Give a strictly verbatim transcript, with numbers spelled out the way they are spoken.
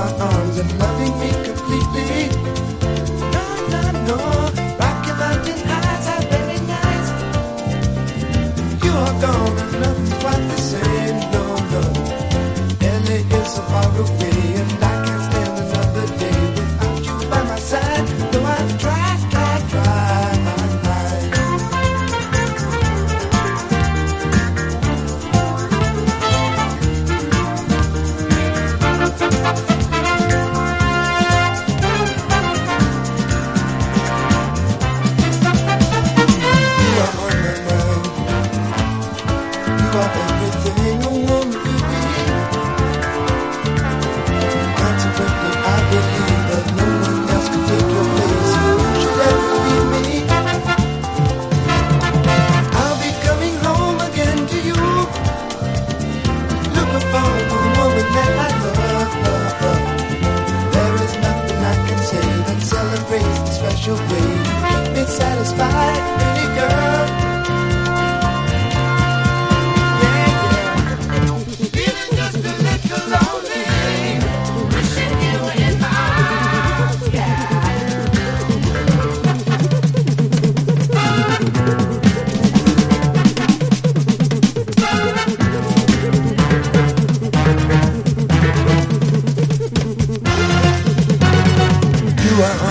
my arms and loving me completely. No, no, no, Rocky Mountain Heights are very nice. You are gone and nothing's quite the same. No, no, L A is so far away, and I can't stand another day without you by my side. Though I've tried, tried, tried. Special way, keep me satisfied, pretty girl. Yeah, yeah. Feeling just a little lonely, wishing you were in my arms, yeah. You are